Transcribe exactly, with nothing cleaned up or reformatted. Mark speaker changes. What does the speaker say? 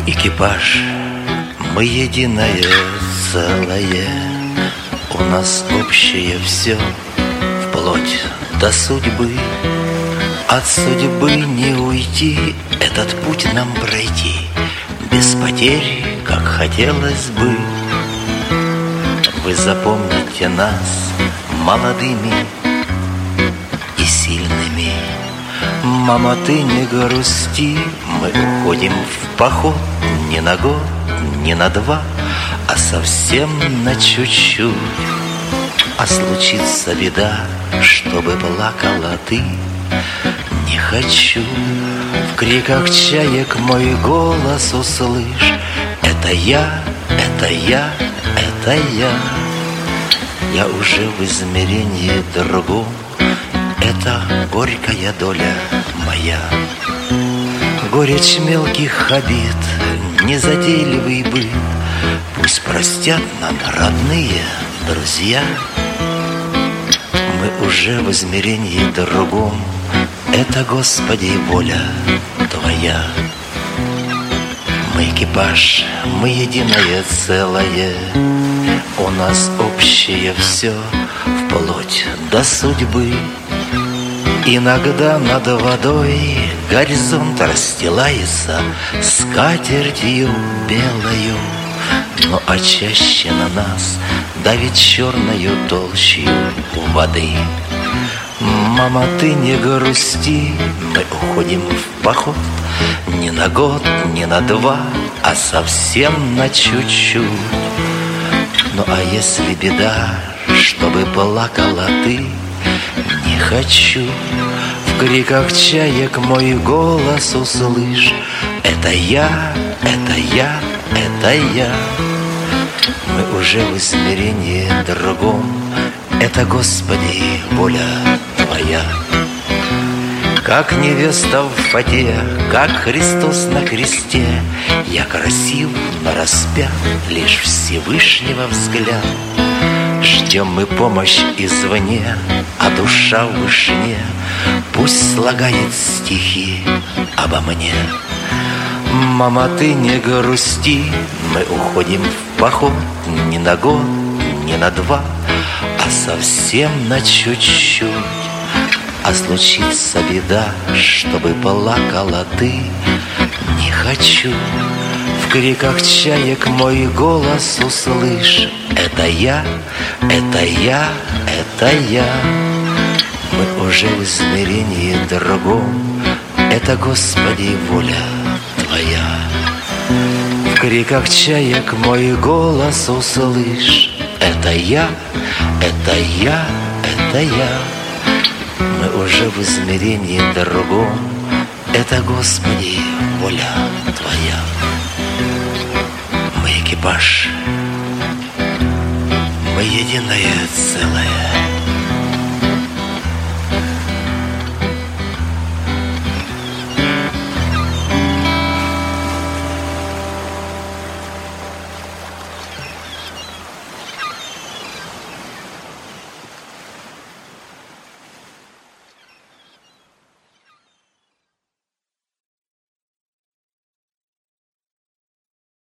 Speaker 1: экипаж, мы единое целое. У нас общее все, вплоть до судьбы. От судьбы не уйти, этот путь нам пройти без потерь, как хотелось бы. Вы запомните нас молодыми и сильными. Мама, ты не грусти, мы уходим в поход не на год, не на два, а совсем на чуть-чуть. А случится беда, чтобы плакала ты, не хочу. В криках чаек мой голос услышь. Это я, это я, это я. Я уже в измерении другом. Это горькая доля моя. Горечь мелких обид, незатейливый быт, пусть простят нам родные друзья. Мы уже в измерении другом. Это, Господи, воля Твоя. Мы экипаж, мы единое целое. У нас общее все, вплоть до судьбы. Иногда над водой горизонт расстилается скатертью белою, но а чаще на нас давит черною толщью воды. Мама, ты не грусти, мы уходим в поход не на год, не на два, а совсем на чуть-чуть. Ну а если беда, чтобы плакала ты, не хочу. В криках чаек мой голос услышь. Это я, это я, это я. Мы уже в измерении другом. Это, Господи, воля Твоя. Как невеста в фате, как Христос на кресте, я красив, но распят, лишь Всевышнего взгляд. Ждем мы помощь извне, а душа в вышине пусть слагает стихи обо мне. Мама, ты не грусти, мы уходим в поход не на год, не на два, а совсем на чуть-чуть. А случится беда, чтобы плакала ты, не хочу. В криках чаек мой голос услышь. Это я, это я, это я. Мы уже в измерении другом. Это, Господи, воля Твоя. В криках чаек мой голос услышь. Это я, это я, это я. Мы уже в измерении другом. Это, Господи, воля Твоя. Мы экипаж, мы единое целое.